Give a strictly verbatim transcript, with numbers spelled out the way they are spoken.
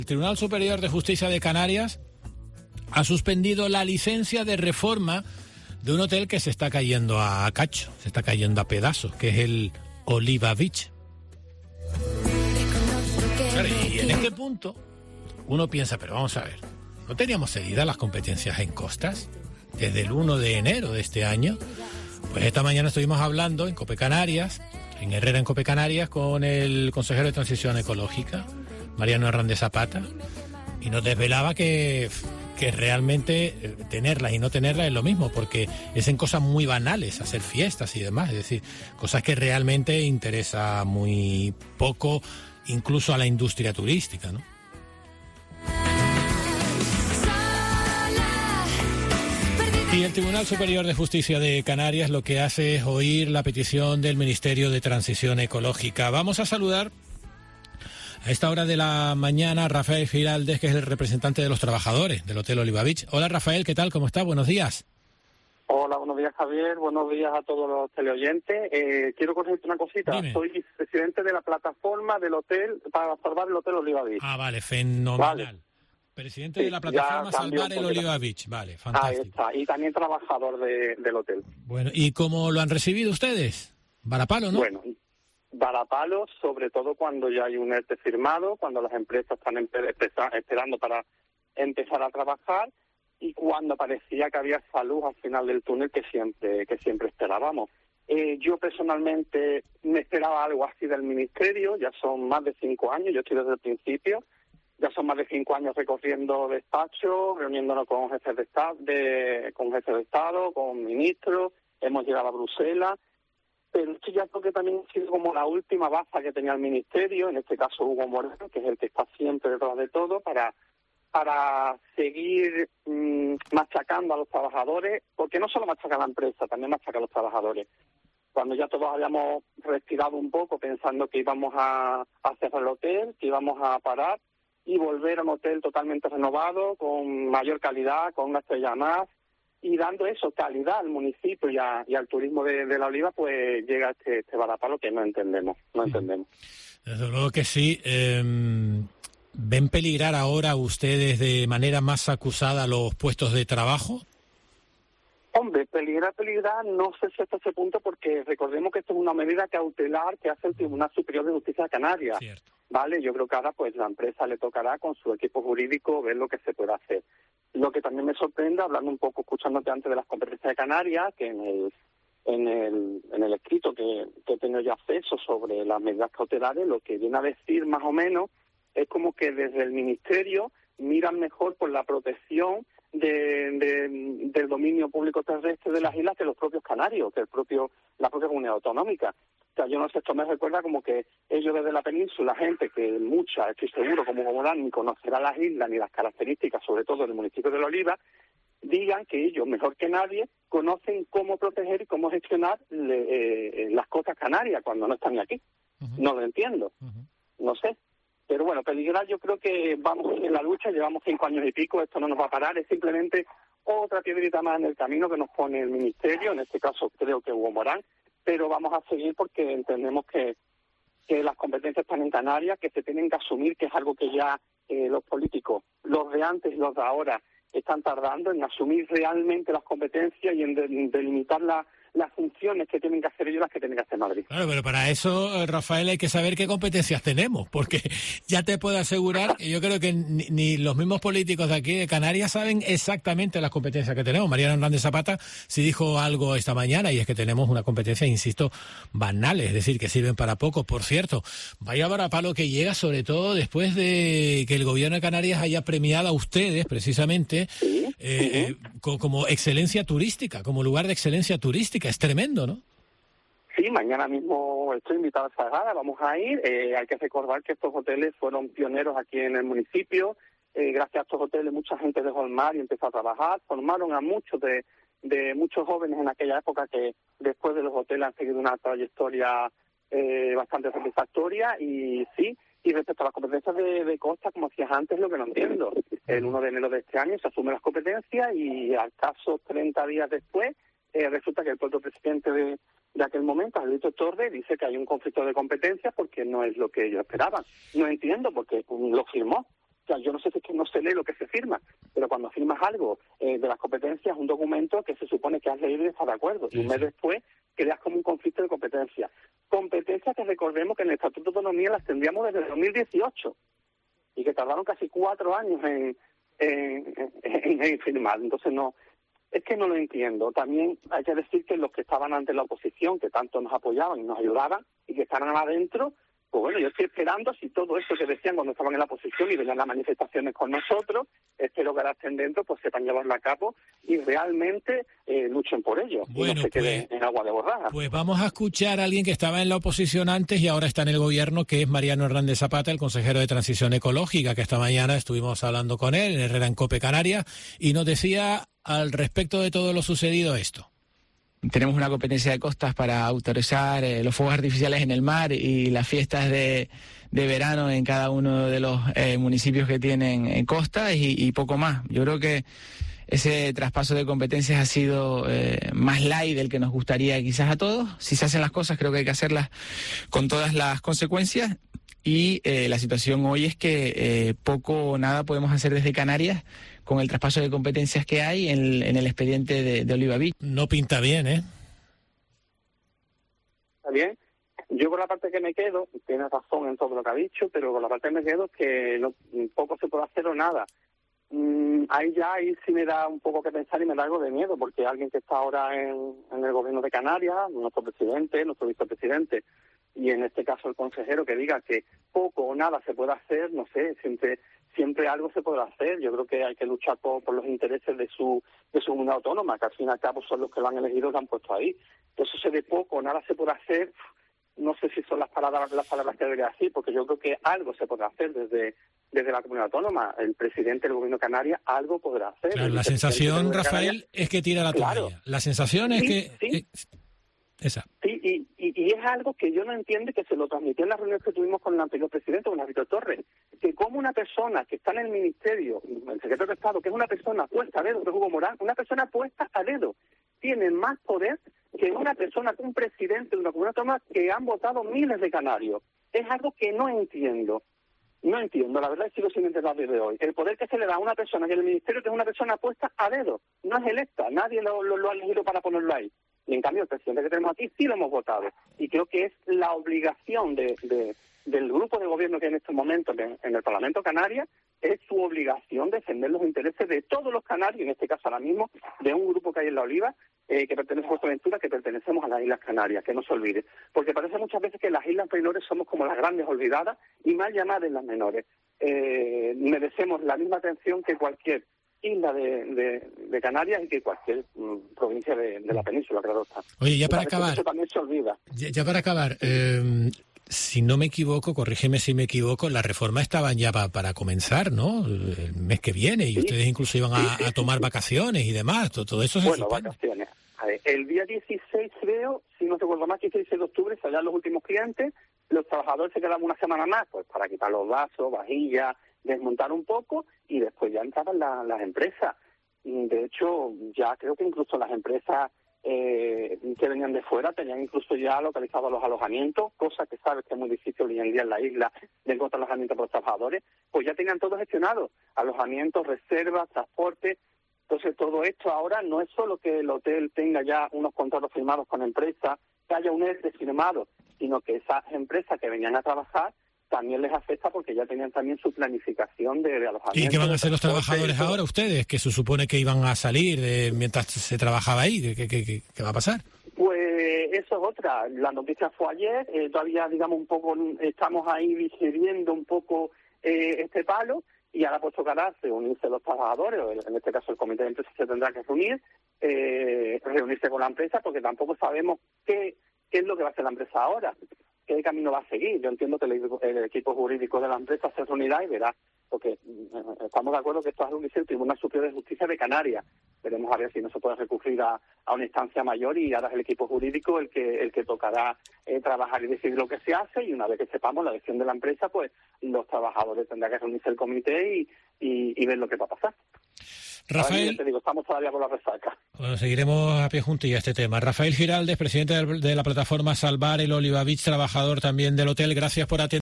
El Tribunal Superior de Justicia de Canarias ha suspendido la licencia de reforma de un hotel que se está cayendo a cacho, se está cayendo a pedazos, que es el Oliva Beach. Claro, y en este punto uno piensa, pero vamos a ver, ¿no teníamos cedidas las competencias en costas desde el uno de enero de este año? Pues esta mañana estuvimos hablando en Cope Canarias, en Herrera en Cope Canarias, con el consejero de Transición Ecológica, Mariano Hernández Zapata, y nos desvelaba que, que realmente tenerlas y no tenerlas es lo mismo, porque es en cosas muy banales, hacer fiestas y demás, es decir, cosas que realmente interesa muy poco, incluso a la industria turística, ¿no? Y el Tribunal Superior de Justicia de Canarias lo que hace es oír la petición del Ministerio de Transición Ecológica. Vamos a saludar a esta hora de la mañana a Rafael Giraldez, que es el representante de los trabajadores del Hotel Oliva Beach. Hola Rafael, ¿qué tal? ¿Cómo está? Buenos días. Hola, buenos días Javier, buenos días a todos los teleoyentes. Eh, quiero corregirte una cosita. Dime. Soy vicepresidente de la plataforma del hotel para salvar el Hotel Oliva Beach. Ah, vale, fenomenal. Vale. Presidente Sí, de la plataforma Salvar el Oliva la... Beach. Vale, Ahí fantástico. está, y también trabajador de, del hotel. Bueno, ¿y cómo lo han recibido ustedes? Varapalo, ¿no? Bueno, varapalo, sobre todo cuando ya hay un ERTE firmado, cuando las empresas están empe- esperando para empezar a trabajar, y cuando parecía que había salud al final del túnel que siempre que siempre esperábamos. Eh, yo personalmente me esperaba algo así del Ministerio, ya son más de cinco años, yo estoy desde el principio, ya son más de cinco años recorriendo despachos, reuniéndonos con jefes de Estado, de, con jefes de Estado, con ministros, hemos llegado a Bruselas, pero esto ya creo que también ha sido como la última baza que tenía el Ministerio, en este caso Hugo Moreno, que es el que está siempre detrás de todo, para para seguir mmm, machacando a los trabajadores, porque no solo machaca a la empresa, también machaca a los trabajadores. Cuando ya todos habíamos respirado un poco pensando que íbamos a, a cerrar el hotel, que íbamos a parar y volver a un hotel totalmente renovado, con mayor calidad, con una estrella más, y dando eso, calidad al municipio y, a, y al turismo de, de La Oliva, pues llega este, este varapalo que no entendemos, no entendemos. Desde luego que sí. Eh... ¿Ven peligrar ahora ustedes de manera más acusada los puestos de trabajo? Hombre, peligrar, peligrar, no sé si hasta ese punto, porque recordemos que esto es una medida cautelar que hace el Tribunal Superior de Justicia de Canarias. Cierto. Vale, yo creo que ahora pues la empresa le tocará con su equipo jurídico ver lo que se puede hacer. Lo que también me sorprende, hablando un poco, escuchándote antes de las competencias de Canarias, que en el en el en el escrito que, que he tenido ya acceso sobre las medidas cautelares, lo que viene a decir más o menos es como que desde el Ministerio miran mejor por la protección de, de, del dominio público terrestre de las islas que los propios canarios, que el propio la propia comunidad autonómica. O sea, yo no sé, esto me recuerda como que ellos desde la península, gente que mucha, estoy seguro, como Gomorán, ni conocerá las islas ni las características, sobre todo del municipio de La Oliva, digan que ellos, mejor que nadie, conocen cómo proteger y cómo gestionar le, eh, las costas canarias cuando no están aquí. Uh-huh. No lo entiendo, uh-huh. No sé. Pero bueno, peligrar yo creo que vamos en la lucha, llevamos cinco años y pico, esto no nos va a parar, es simplemente otra piedrita más en el camino que nos pone el Ministerio, en este caso creo que Hugo Morán, pero vamos a seguir porque entendemos que, que las competencias están en Canarias, que se tienen que asumir, que es algo que ya eh, los políticos, los de antes y los de ahora, están tardando en asumir realmente las competencias y en de, delimitar la, las funciones que tienen que hacer ellos, las que tienen que hacer Madrid. Claro, pero para eso, Rafael, hay que saber qué competencias tenemos, porque ya te puedo asegurar que yo creo que ni, ni los mismos políticos de aquí de Canarias saben exactamente las competencias que tenemos. Mariano Hernández Zapata sí dijo algo esta mañana, y es que tenemos una competencia, insisto, banales, es decir, que sirven para poco. Por cierto, vaya varapalo que llega, sobre todo después de que el gobierno de Canarias haya premiado a ustedes, precisamente, ¿Sí? eh, Uh-huh. eh, co- como excelencia turística, como lugar de excelencia turística. Es tremendo, ¿no? Sí, mañana mismo estoy invitado a esa gala, vamos a ir. Eh, hay que recordar que estos hoteles fueron pioneros aquí en el municipio. Eh, gracias a estos hoteles mucha gente dejó el mar y empezó a trabajar. Formaron a muchos de, de muchos jóvenes en aquella época que después de los hoteles han seguido una trayectoria eh, bastante satisfactoria. Y sí, y respecto a las competencias de, de costa, como decías antes, lo que no entiendo. El uno de enero de este año se asumen las competencias y al caso treinta días después eh, resulta que el propio presidente de, de aquel momento, Alberto Torres, dice que hay un conflicto de competencias porque no es lo que ellos esperaban. No entiendo porque lo firmó. O sea, yo no sé si es que no se lee lo que se firma, pero cuando firmas algo eh, de las competencias, un documento que se supone que has leído y estás de acuerdo, y un mes después creas como un conflicto de competencia. Competencias que recordemos que en el Estatuto de Autonomía las tendríamos desde el dos mil dieciocho y que tardaron casi cuatro años en, en, en, en firmar. Entonces, no, es que no lo entiendo. También hay que decir que los que estaban ante la oposición, que tanto nos apoyaban y nos ayudaban, y que estaban adentro, pues bueno, yo estoy esperando si todo eso que decían cuando estaban en la oposición y venían las manifestaciones con nosotros, espero que ahora estén dentro, pues sepan llevarlo a cabo y realmente eh, luchen por ello. Bueno, y no se pues, queden en agua de borraja. Pues vamos a escuchar a alguien que estaba en la oposición antes y ahora está en el gobierno, que es Mariano Hernández Zapata, el consejero de Transición Ecológica, que esta mañana estuvimos hablando con él en Herrera en Cope Canarias, y nos decía al respecto de todo lo sucedido esto. Tenemos una competencia de costas para autorizar eh, los fuegos artificiales en el mar y las fiestas de, de verano en cada uno de los eh, municipios que tienen eh, costas y, y poco más. Yo creo que ese traspaso de competencias ha sido eh, más light del que nos gustaría quizás a todos. Si se hacen las cosas, creo que hay que hacerlas con todas las consecuencias. Y eh, la situación hoy es que eh, poco o nada podemos hacer desde Canarias con el traspaso de competencias que hay en, en el expediente de, de Oliva Beach. No pinta bien, ¿eh? ¿Está bien? Yo por la parte que me quedo, tiene razón en todo lo que ha dicho, pero por la parte que me quedo es que no, poco se puede hacer o nada. Mm, ahí ya ahí sí me da un poco que pensar y me da algo de miedo, porque alguien que está ahora en, en el gobierno de Canarias, nuestro presidente, nuestro vicepresidente, y en este caso el consejero, que diga que poco o nada se puede hacer, no sé, siempre siempre algo se podrá hacer. Yo creo que hay que luchar por, por los intereses de su de su comunidad autónoma, que al fin y al cabo son los que lo han elegido y lo han puesto ahí. Entonces, eso de poco o nada se puede hacer, no sé si son las palabras las palabras que debería decir, porque yo creo que algo se podrá hacer desde desde la comunidad autónoma. El presidente del gobierno de Canarias algo podrá hacer. Claro, la sensación, Rafael, es que tira la toalla. Claro. La sensación es sí, que... Sí. Eh, esa. Sí, y, y, y es algo que yo no entiendo, que se lo transmitió en las reuniones que tuvimos con el anterior presidente, con Víctor Torres, que como una persona que está en el ministerio, el secretario de Estado, que es una persona puesta a dedo, que es Hugo Morán, una persona puesta a dedo, tiene más poder que una persona, que un presidente de una comunidad autónoma que han votado miles de canarios. Es algo que no entiendo. No entiendo, la verdad es que sigo sin entender desde hoy. El poder que se le da a una persona que en el ministerio, que es una persona puesta a dedo, no es electa, nadie lo, lo, lo ha elegido para ponerlo ahí. Y en cambio el presidente que tenemos aquí sí lo hemos votado. Y creo que es la obligación de, de, del grupo de gobierno que en estos momentos en, en el Parlamento Canaria, es su obligación defender los intereses de todos los canarios, en este caso ahora mismo, de un grupo que hay en La Oliva, eh, que pertenece a Fuerteventura, que pertenecemos a las Islas Canarias, que no se olvide. Porque parece muchas veces que las islas menores somos como las grandes olvidadas y mal llamadas en las menores. Eh, merecemos la misma atención que cualquier isla de, de, de Canarias y que cualquier mm, provincia de, de la península, claro está. Oye, ya para acabar, eso también se olvida. Ya, ya para acabar, eh, si no me equivoco, corrígeme si me equivoco, la reforma estaban ya pa, para comenzar, ¿no? El mes que viene, y sí, ustedes incluso iban a, sí, sí, a tomar sí, vacaciones y demás, todo, todo eso se Bueno, suspende. Vacaciones. A ver, el día dieciséis, creo, si no recuerdo más, dieciséis de octubre, salían los últimos clientes, los trabajadores se quedaban una semana más, pues para quitar los vasos, vajillas, desmontar un poco, y después ya entraban la, las empresas. De hecho, ya creo que incluso las empresas eh, que venían de fuera tenían incluso ya localizados los alojamientos, cosa que sabes que es muy difícil hoy en día en la isla de encontrar alojamientos para los trabajadores, pues ya tenían todo gestionado, alojamientos, reservas, transporte. Entonces todo esto ahora no es solo que el hotel tenga ya unos contratos firmados con empresas, que haya un E R T E firmado, sino que esas empresas que venían a trabajar también les afecta porque ya tenían también su planificación de, de alojamiento. ¿Y qué van a hacer los trabajadores ahora ustedes, que se supone que iban a salir de, mientras se trabajaba ahí? ¿Qué, qué, qué, qué va a pasar? Pues eso es otra. La noticia fue ayer, eh, todavía digamos un poco, estamos ahí digiriendo un poco eh, este palo, y ahora pues tocará reunirse los trabajadores, o en este caso el comité de empresa se tendrá que reunir, eh, reunirse con la empresa, porque tampoco sabemos qué, qué es lo que va a hacer la empresa ahora, qué camino va a seguir. Yo entiendo que el, el equipo jurídico de la empresa se reunirá y verá, porque estamos de acuerdo que esto es algo que dice el Tribunal Superior de Justicia de Canarias. Veremos a ver si no se puede recurrir a, a una instancia mayor, y ahora es el equipo jurídico el que el que tocará eh, trabajar y decidir lo que se hace, y una vez que sepamos la decisión de la empresa, pues los trabajadores tendrán que reunirse el comité y, y, y ver lo que va a pasar. Rafael, Ahora, te digo, estamos todavía por la resaca. Bueno, seguiremos a pie juntillas este tema. Rafael Giraldez, presidente de la plataforma Salvar el Oliva Beach, trabajador también del hotel, gracias por atender.